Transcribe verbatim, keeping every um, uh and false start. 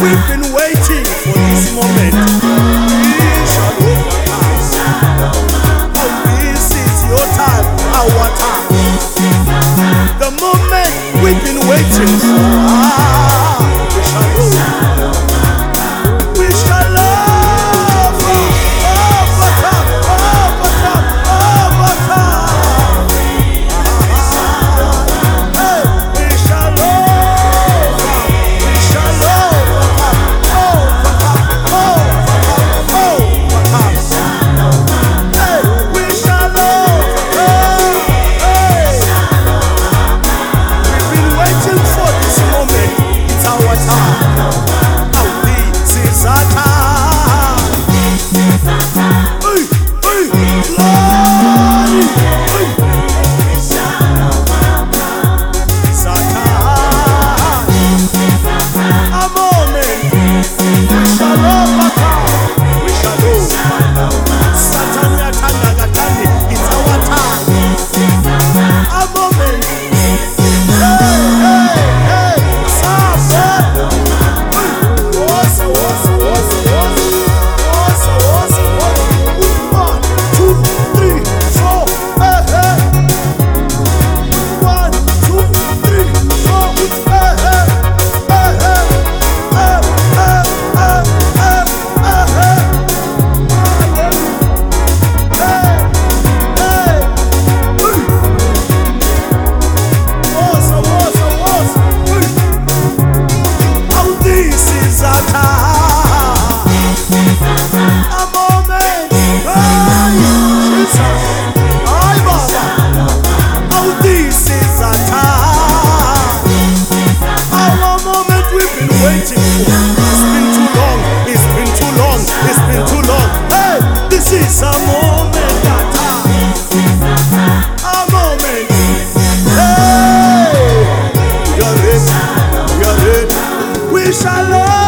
We've been waiting for this moment. We shall overcome. Oh, this is your time, our time. The moment we've been waiting for. Ah, we shall overcome. We shall overcome, overcome, overcome, overcome. Hey, we shall overcome. We shall overcome, overcome, overcome, overcome. Hey, we shall overcome. Hey, we've been waiting for this moment. It's our time. Now this is our time. Hey, hey, glory. Hey, it's our time. A moment. We shall overcome. We shall overcome. Satan yathanda kathandi. It's our time. A moment. Hey, hey, hey. Sasa. Hey. Wosa, wosa, wosa, wosa. Wosa, wosa, wosa. One, two, three, four. Hey, hey. One, two, three, four. Hey, hey. Hey, hey. Hey, hey, hey, hey, hey, hey. Hey, hey. Hey. Wosa, wosa, wosa. Hey. Oh, this is our time. A moment. Hey, Jesus. Ay, Baba. Oh, this is our time. Our moment we've been waiting for. It's been too long. It's been too long. It's been too long. Hey, this is a moment. That time. A moment. Hey, we are ready. We are ready. We shall love.